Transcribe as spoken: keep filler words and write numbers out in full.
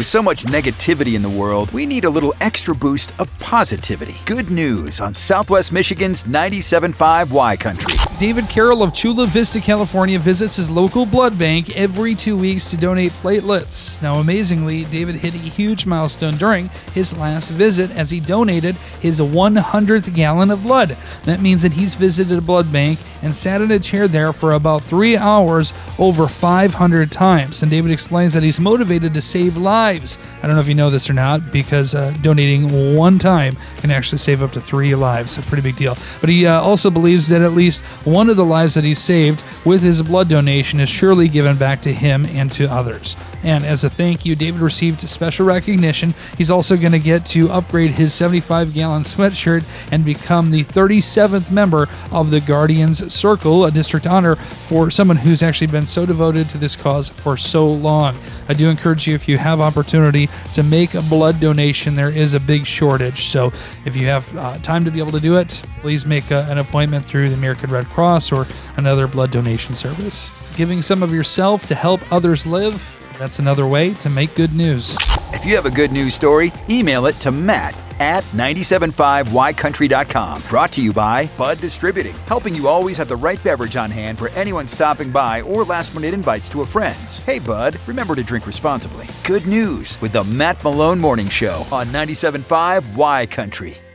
With so much negativity in the world, we need a little extra boost of positivity. Good news on Southwest Michigan's ninety-seven point five Y Country. David Carroll of Chula Vista, California visits his local blood bank every two weeks to donate platelets. Now, amazingly, David hit a huge milestone during his last visit as he donated his one hundredth gallon of blood. That means that he's visited a blood bank and sat in a chair there for about three hours over five hundred times. And David explains that he's motivated to save lives. I don't know if you know this or not, because uh, donating one time can actually save up to three lives. A pretty big deal. But he uh, also believes that at least one of the lives that he saved with his blood donation is surely given back to him and to others. And as a thank you, David received special recognition. He's also going to get to upgrade his seventy-five gallon sweatshirt and become the thirty-seventh member of the Guardians Circle, a district honor for someone who's actually been so devoted to this cause for so long. I do encourage you, if you have opportunity, to make a blood donation. There is a big shortage. So if you have uh, time to be able to do it, please make a, an appointment through the American Red Cross or another blood donation service. Giving some of yourself to help others live, that's another way to make good news. If you have a good news story, email it to Matt at nine seven five y country dot com. Brought to you by Bud Distributing, helping you always have the right beverage on hand for anyone stopping by or last-minute invites to a friend's. Hey, Bud, remember to drink responsibly. Good news with the Matt Malone Morning Show on ninety-seven point five Y Country.